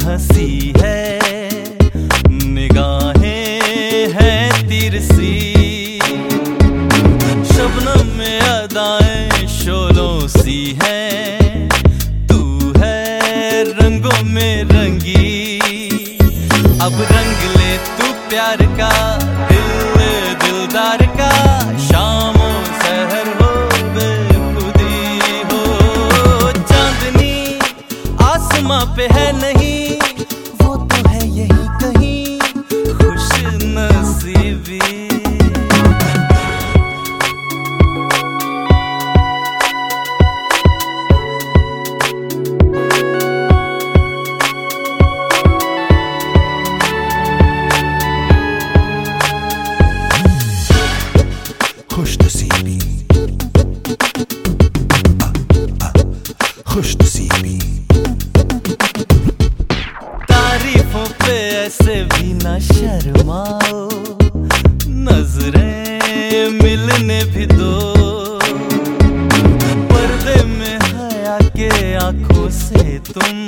हंसी है, निगाहें हैं तिरसी, शबनम में अदाएं शोलों सी हैं, तू है रंगों में रंगी, अब रंग ले तू प्यार का, दिल दिलदार का, शामों सहर हो बेखुदी हो, चांदनी आसमां पे है नहीं, वो तो है यही कहीं खुश नसीबी। खुशनसीबी, खुशनसीबी। तारीफों पे ऐसे भी ना शर्माओ, नजरें मिलने भी दो, पर्दे में हया के आंखों से तुम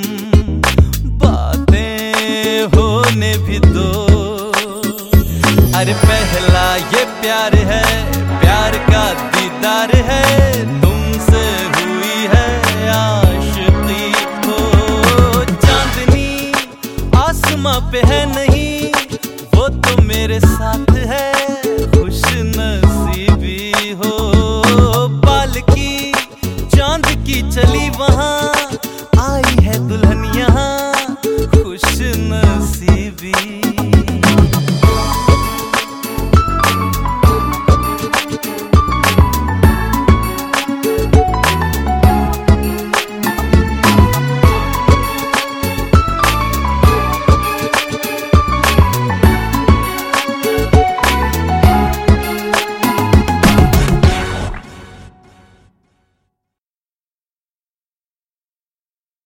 बातें होने भी दो। अरे पहला ये प्यार है, प्यार का दीदार है, तुमसे हुई है आशिकी हो, चांदनी आसमां पे है नहीं।